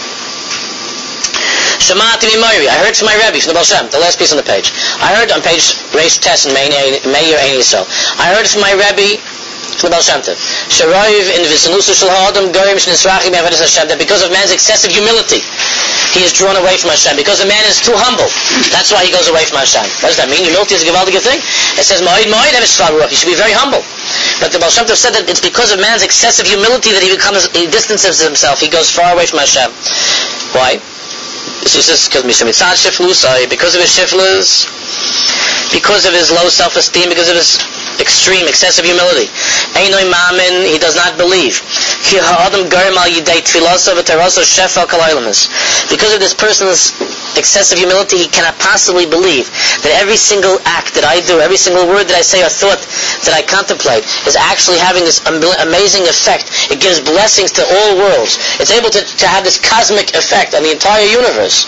Shamati Mimoiri, I heard from my Rebbe, from the Baal Shem, the last piece on the page. I heard on page Reish Tes in Meir Ein Yisrael. I heard from my Rebbe, from the Baal Shem Tov. Sharoiv in Visanusu Shel Ha'adam Gorim Shnisrachim Avodas Hashem, that because of man's excessive humility, he is drawn away from Hashem. Because a man is too humble, that's why he goes away from Hashem. What does that mean? Humility is a gewaldige thing. It says, Ma'id Ma'id Eves Shvar Ruach. He should be very humble. But the Baal Shem Tov said that it's because of man's excessive humility that he becomes, he distances himself. He goes far away from Hashem. Why? This is because because of his shiflus, because of his low self-esteem, because of his extreme, excessive humility. Einoi Ma'amin, he does not believe. Because of this person's excessive humility, he cannot possibly believe that every single act that I do, every single word that I say or thought that I contemplate is actually having this amazing effect. It gives blessings to all worlds. It's able to, to have this cosmic effect on the entire universe.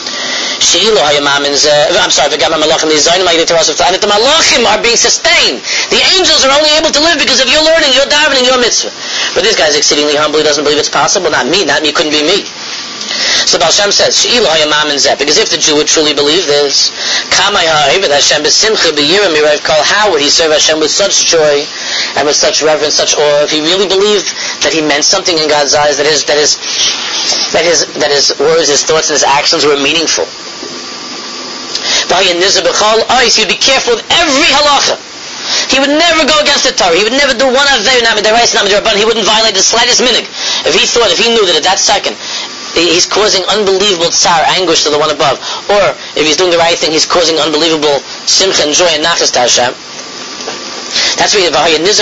I'm sorry, and the malachim are being sustained. The angels are only able to live because of your learning, your davening, your mitzvah. But this guy is exceedingly humble. He doesn't believe it's possible. Not me. Not me. Couldn't be me. So Baal Shem says, because if the Jew would truly believe this, how would he serve Hashem with such joy and with such reverence, such awe, if he really believed that he meant something in God's eyes, that his that his that his that his words, his thoughts, and his actions were meaningful. He'd be careful with every halacha. He would never go against the Torah. He would never do one avei, not midaraisa, not midarabban. He wouldn't violate the slightest minig. If he thought, if he knew that at that second he's causing unbelievable tsar, anguish to the one above, or if he's doing the right thing, he's causing unbelievable simcha and joy and nachas to Hashem. That's why he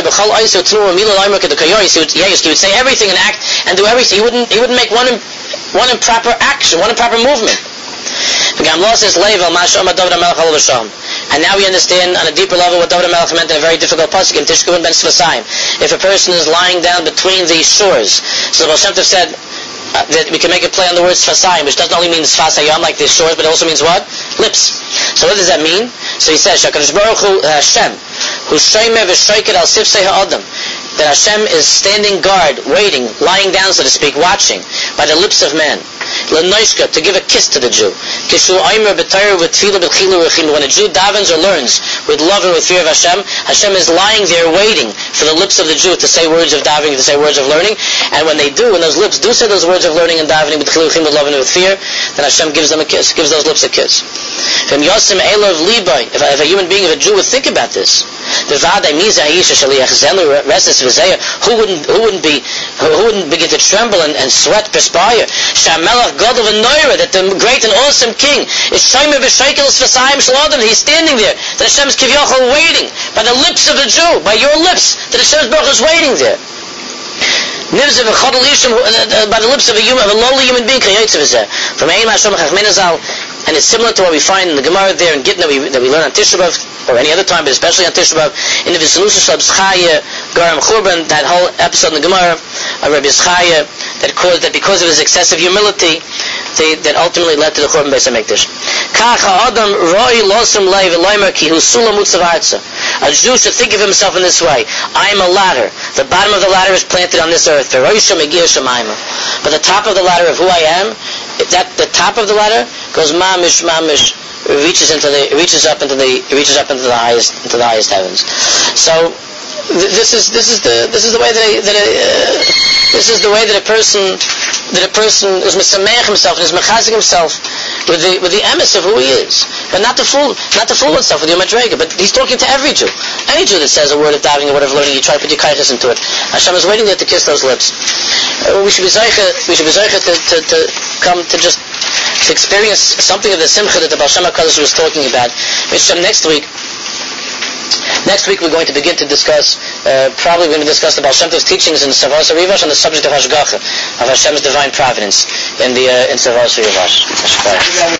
would say everything and act and do everything. He wouldn't. He wouldn't make one one improper action, one improper movement. And now we understand on a deeper level what David HaMelech meant in a very difficult pasuk in Tishkuvin ben Sfasayim. If a person is lying down between these shores, so the Baal Shem Tov said uh, that we can make a play on the word Sfasayim, which doesn't only mean Sfasayim like these shores, but it also means what? Lips. So what does that mean? So he says, Shakadosh Baruch Hu Hashem, Hu Shomer v'Shoiker al Sifsei Ha'adam, that Hashem is standing guard, waiting, lying down, so to speak, watching by the lips of man. L'noishka, to give a kiss to the Jew. Kishu Aimer b'Torah v'Tfilah b'Chilu v'Chilu. When a Jew davens or learns with love and with fear of Hashem, Hashem is lying there waiting for the lips of the Jew to say words of davening, to say words of learning. And when they do, when those lips do say those words of learning and davening with Chilu v'Chilu, with love and with fear, then Hashem gives them a kiss, gives those lips a kiss. If a human being, if a Jew would think about this, who wouldn't, who wouldn't be, who wouldn't begin to tremble and, and sweat, perspire? That the great and awesome King is Shomer v'Shoiker Sfasayim Shalom. He's standing there. That Hashem is Kivyochel waiting by the lips of the Jew, by your lips. That Hashem Baruch is waiting there. By the lips of a human, of a lowly human being. From Ein Hashem Chachmenazal. And it's similar to what we find in the Gemara there in Gittin that we, that we learn on Tisha B'Av, or any other time, but especially on Tisha B'Av, in the V'Salusa Shlab Zchaya, Garam Churban, that whole episode in the Gemara of Rabbi Zchaya, that caused that because of his excessive humility, they, that ultimately led to the Churban Beis HaMikdash. Kach ha'adam roi losem lei v'loimer ki hu sulam utzav arza. A Jew should think of himself in this way. I am a ladder. The bottom of the ladder is planted on this earth. But the top of the ladder of who I am, that the top of the ladder goes mamish mamish, reaches into the reaches up into the reaches up into the highest into the highest heavens. So th- this is this is the this is the way that a, that a, uh, this is the way that a person that a person is misameach himself and is mechazik himself with the with the emes of who he is, but not to fool not to fool oneself with your madrega. But he's talking to every Jew, any Jew that says a word of davening, a word of learning. You try to put your kaiches into it. Hashem is waiting there to kiss those lips. Uh, we should be zeicha, we should be zeicha to, to to come to just to experience something of the simcha that the Baal Shem HaKadosh was talking about. Next week. Next week we're going to begin to discuss, uh, probably we're going to discuss the Baal Shem Tov's teachings in Savos HaRivash on the subject of Hashgacha, of Hashem's divine providence in the uh, in Savos HaRivash.